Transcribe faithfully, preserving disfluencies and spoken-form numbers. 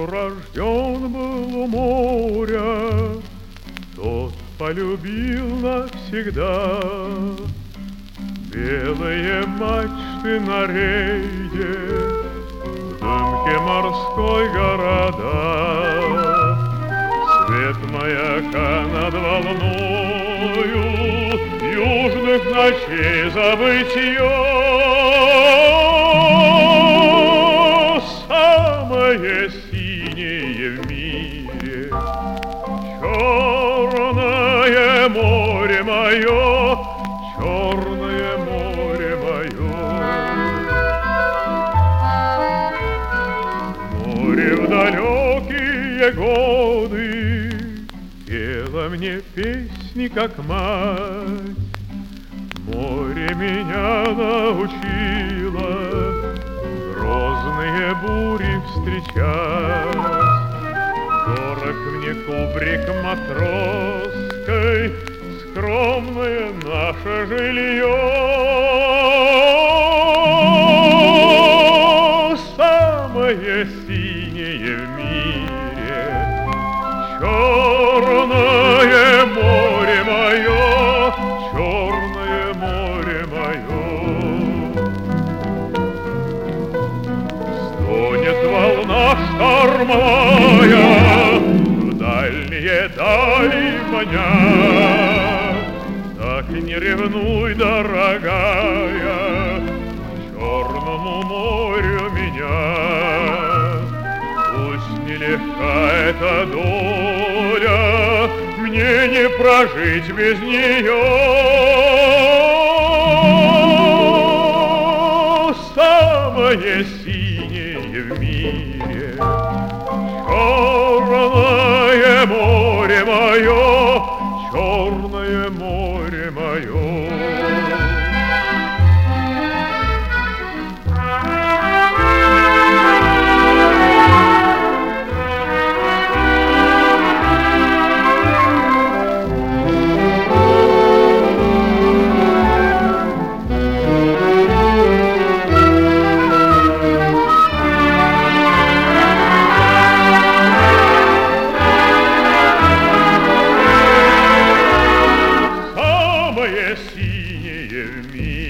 Кто рожден был у моря, тот полюбил навсегда. Белые мачты на рейде, в дымке морской города. Свет маяка над волною южных ночей забытье. Самое синее в мире, черное море мое, черное море мое. Море в далекие годы пело мне песни, как мать. Море меня научило грозные бури встречать. Дорог мне кубрик матросской, скромное наше жилье. Самое синее в мире, черное море мое, черное море мое. Стонет волна штормовая, в дальние дали маня. Так не ревнуй, дорогая, к черному морю меня. Пусть нелегка эта доля, мне не прожить без нее. Самое синее в мире, черное море мое, черное море мое. Самое синее в мире,